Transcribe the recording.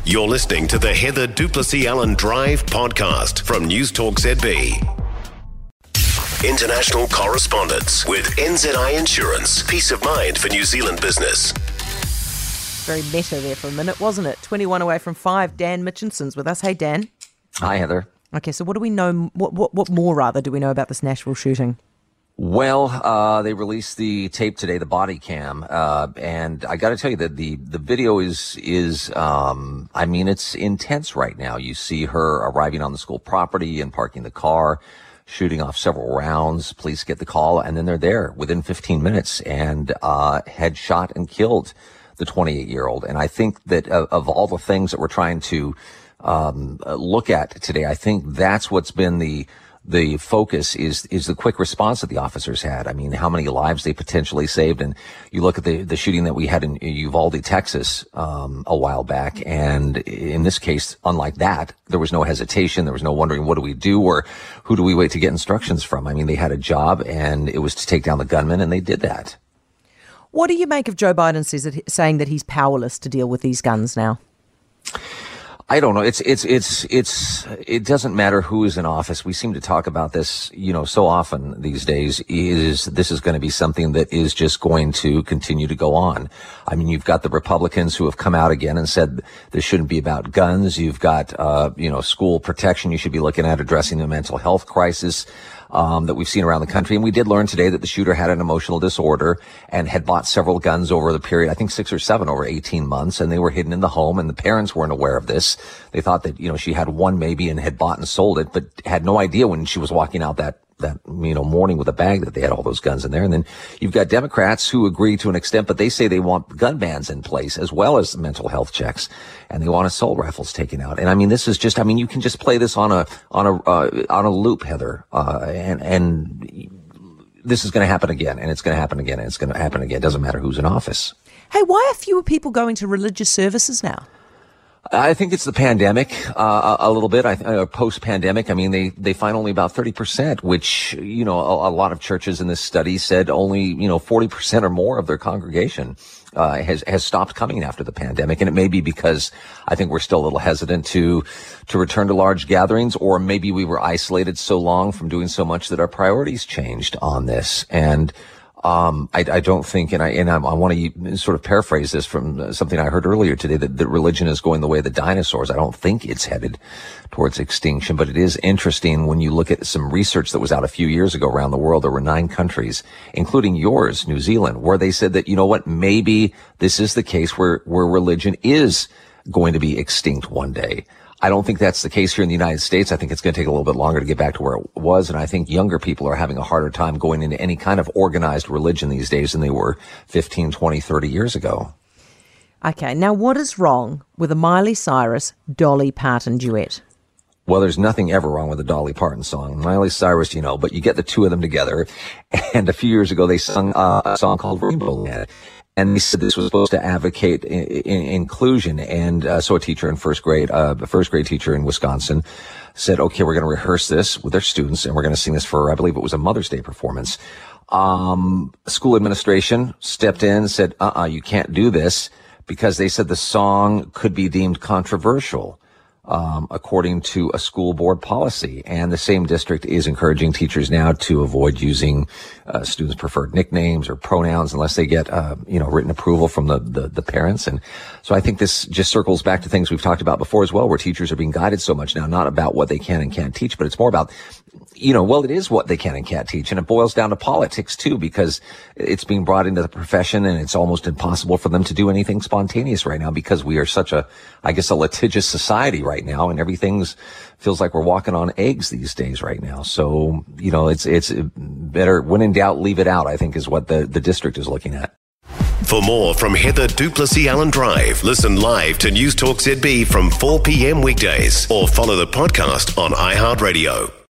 You're listening to the Heather Duplessis Allen Drive podcast from News Talk ZB. International correspondence with NZI Insurance. Peace of mind for New Zealand business. Very meta there for a minute, wasn't it? 21 away from 5. Dan Mitchinson's with us. Hey, Dan. Hi, Heather. Okay, so what do we know? What more, rather, do we know about this Nashville shooting? Well, they released the tape today, the body cam, and I got to tell you that the video is it's intense right now. You see her arriving on the school property and parking the car, shooting off several rounds. Police get the call, and then they're there within 15 minutes and had shot and killed the 28-year-old. And I think that of all the things that we're trying to look at today, I think that's what's been the focus is the quick response that the officers had. I mean, how many lives they potentially saved. And you look at the shooting that we had in Uvalde, Texas, a while back. And in this case, unlike that, there was no hesitation. There was no wondering, what do we do? Or who do we wait to get instructions from? I mean, they had a job and it was to take down the gunman, and they did that. What do you make of Joe Biden saying that he's powerless to deal with these guns now? I don't know. It doesn't matter who is in office. We seem to talk about this, so often these days. This is going to be something that is just going to continue to go on. I mean, you've got the Republicans who have come out again and said this shouldn't be about guns. You've got, school protection. You should be looking at addressing the mental health crisis that we've seen around the country. And we did learn today that the shooter had an emotional disorder and had bought several guns over the period, I think 6 or 7 over 18 months, and they were hidden in the home, and the parents weren't aware of this. They thought that, she had one maybe and had bought and sold it, but had no idea when she was walking out that morning with a bag that they had all those guns in there. And then you've got Democrats who agree to an extent, but they say they want gun bans in place as well as mental health checks, and they want assault rifles taken out. And I mean, this is just, you can just play this on a loop, Heather, and this is going to happen again, and it's going to happen again, and it's going to happen again. It doesn't matter who's in office. Hey, why are fewer people going to religious services now? I think it's the pandemic, a little bit. Post-pandemic, they find only about 30%, which, a lot of churches in this study said only, 40% or more of their congregation, has stopped coming after the pandemic. And it may be because I think we're still a little hesitant to return to large gatherings, or maybe we were isolated so long from doing so much that our priorities changed on this. And I don't think, and I want to sort of paraphrase this from something I heard earlier today, that religion is going the way of the dinosaurs. I don't think it's headed towards extinction, but it is interesting when you look at some research that was out a few years ago around the world. There were 9 countries, including yours, New Zealand, where they said that, maybe this is the case where religion is going to be extinct one day. I don't think that's the case here in the United States. I think it's going to take a little bit longer to get back to where it was. And I think younger people are having a harder time going into any kind of organized religion these days than they were 15, 20, 30 years ago. Okay. Now, what is wrong with a Miley Cyrus, Dolly Parton duet? Well, there's nothing ever wrong with a Dolly Parton song. Miley Cyrus, but you get the two of them together. And a few years ago, they sung a song called Rainbow Land. And they said this was supposed to advocate inclusion. And so a teacher in first grade teacher in Wisconsin said, okay, we're going to rehearse this with their students, and we're going to sing this for, I believe it was a Mother's Day performance. School administration stepped in and said, you can't do this, because they said the song could be deemed controversial, according to a school board policy. And the same district is encouraging teachers now to avoid using students' preferred nicknames or pronouns unless they get written approval from the parents. And so I think this just circles back to things we've talked about before as well, where teachers are being guided so much now, not about what they can and can't teach, but it's more about, it is what they can and can't teach. And it boils down to politics too, because it's being brought into the profession, and it's almost impossible for them to do anything spontaneous right now, because we are such a litigious society right now, and feels like we're walking on eggs these days right now. So, it's better, when in doubt, leave it out, I think, is what the district is looking at. For more from Heather Duplessis Allen Drive, listen live to News Talk ZB from 4 p.m. weekdays, or follow the podcast on iHeartRadio.